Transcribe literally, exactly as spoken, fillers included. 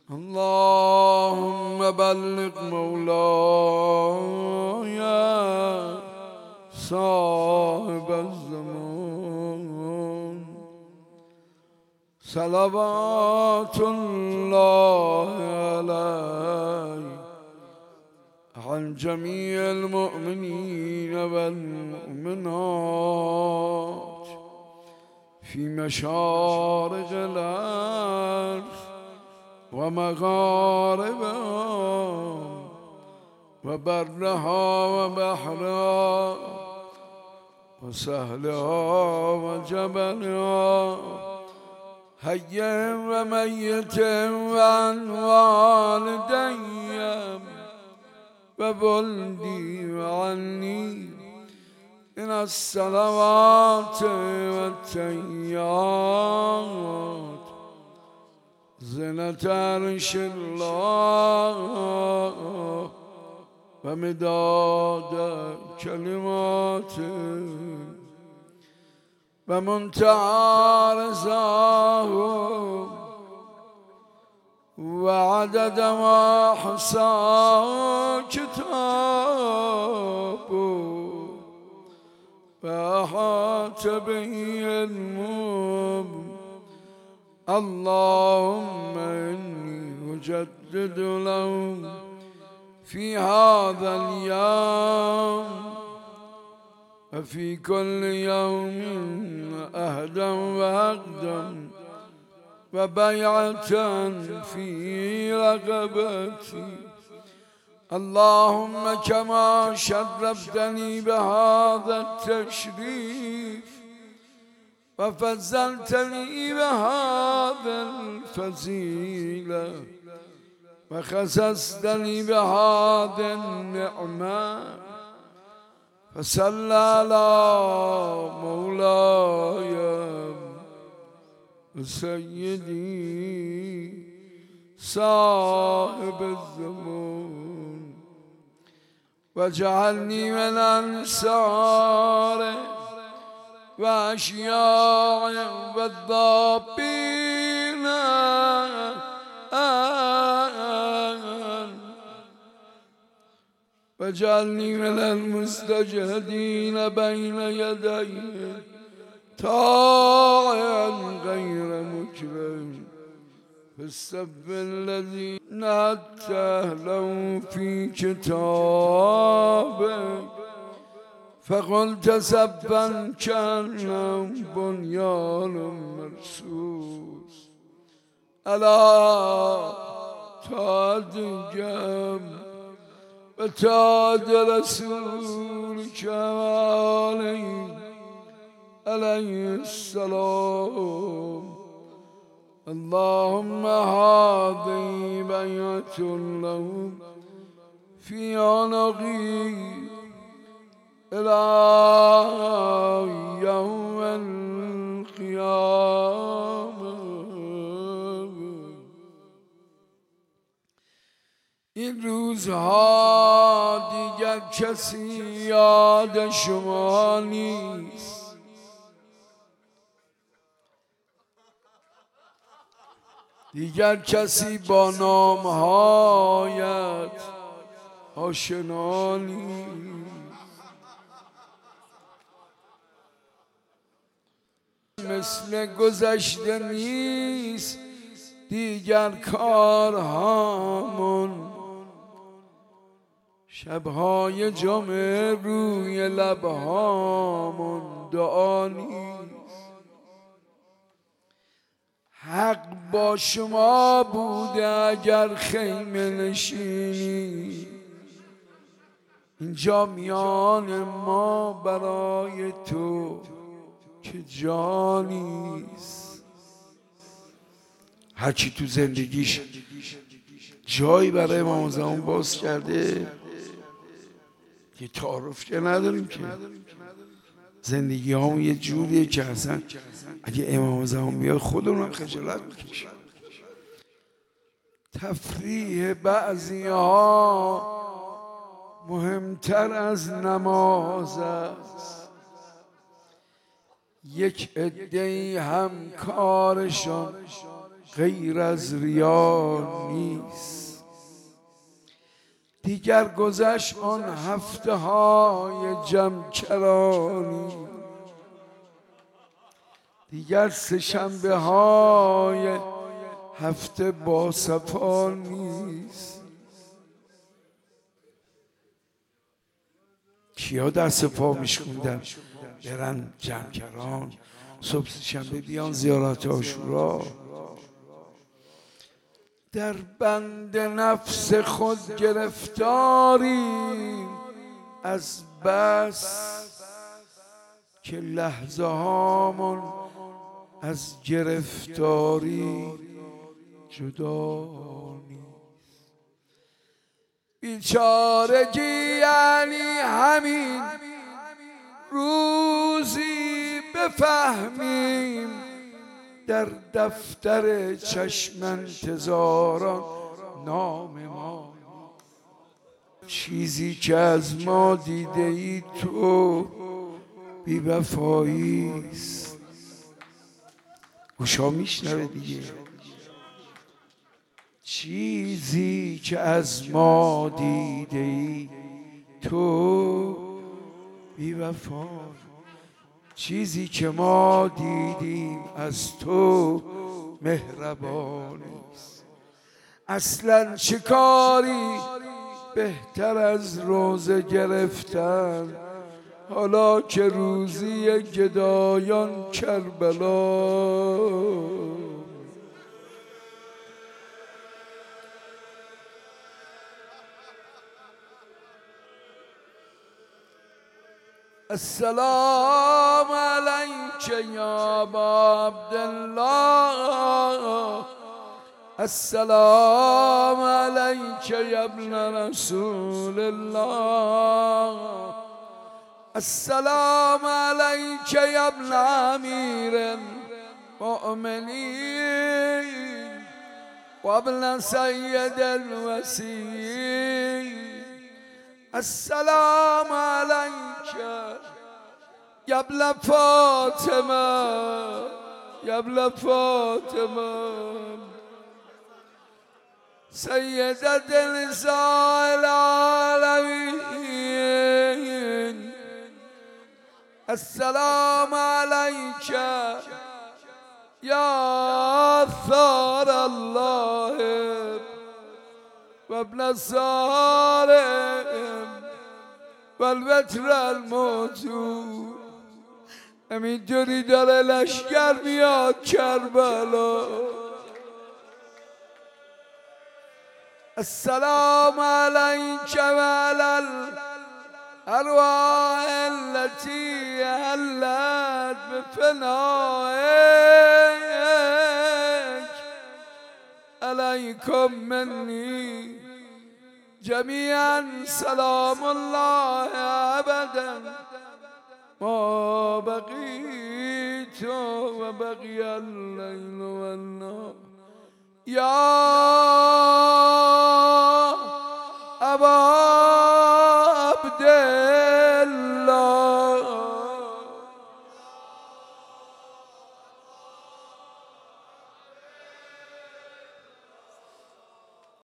اللهم بلغ مولاي صاحب الزمان صلوات الله عليه عن جميع المؤمنين والمؤمنات في مشارق الأرض ومغاربها وبرها وبحرها وسهلها وجبلها حي وميت وعن والدي وولدي وعني من الصلوات والتحيات زنة عرش الله ومداد كلماته ومنتهى رضاه وعدد ما حصى كتابه وأحاط به علمه. اللهم إني أجدد له في هذا اليوم وفي كل يوم أهدا وأقدم وبيعة في رقبتي. اللهم كما شرفتني بهذا التشريف وفضلتني بهذا الفضيلة وخصصتني بهذه النعمة فصل على مولاي سيدي صاحب الزمان واجعلني من أنصاره وأشياعه والضابين واجعلني من المستجهدين بين يديه طاعا غير مكره في السب الذي نهدته له في كتابك فقلت سبا كأنه بنيان مرصوص. ألا تعدجم وتعد رسولك عليه عليه السلام. اللهم هذه بيعة له في عنقي إلى يوم القيامة. این روزها دیگر کسی یاد شما نیست. دیگر کسی با نامهایت آشنا نیست. مثل گذشته نیست دیگر کارهامون. شبهای جمعه روی لبهامون دعا نیست. حق با شما بوده اگر خیمه نشینی. اینجا میان ما برای تو که جانیست. هرچی تو زندگیش جایی برای امام زمان باز کرده یه تعارف که نداریم که زندگی همون یه جوریه که اصلا اگه امام زمان بیاد خودمون خجالت میکشیم. تفریح بعضی ها مهمتر از نماز است. یک عده‌ای هم کارشان غیر از ریا نیست. دیگر گذشت آن هفته های جمع کرانی، دیگر سه شنبه های هفته با صفا نیست. کیا دست پا میشکوندن برن جمعکران، صبح شنبه بیان زیارت عاشورا. در بند نفس خود گرفتاری، از بس که لحظه هامون از گرفتاری جدا نیست. بیچارگی یعنی همین روزی بفهمیم در دفتر چشم انتظاران نام ما. چیزی که از ما دیده ای تو بی وفاییست. گوشا میشنوه دیگه. چیزی که از ما دیده ای تو بی وفا، چیزی که ما دیدیم از تو مهربانیست. اصلا چه کاری بهتر از روزه گرفتن، حالا که روزی گدایان کربلا. السلام علیک یا ابا عبدالله، السلام علیک یا ابن رسول الله، السلام علیک یا ابن امیر المؤمنین و ابن سید الوصیین. السلام علیک یا ابن فاطمه، یا ابن فاطمه سیدت نساء العالمین. السلام علیک یا ثار الله و ابن صارم و الوتر الموجود. همینطوری داره لشکر میاد کربلا. السلام علیک و علی الارواح التي حلت بفنائک، علیکم منی جمیعا سلام الله ابدا ما بقیت و بقی اللیل و النهار. یا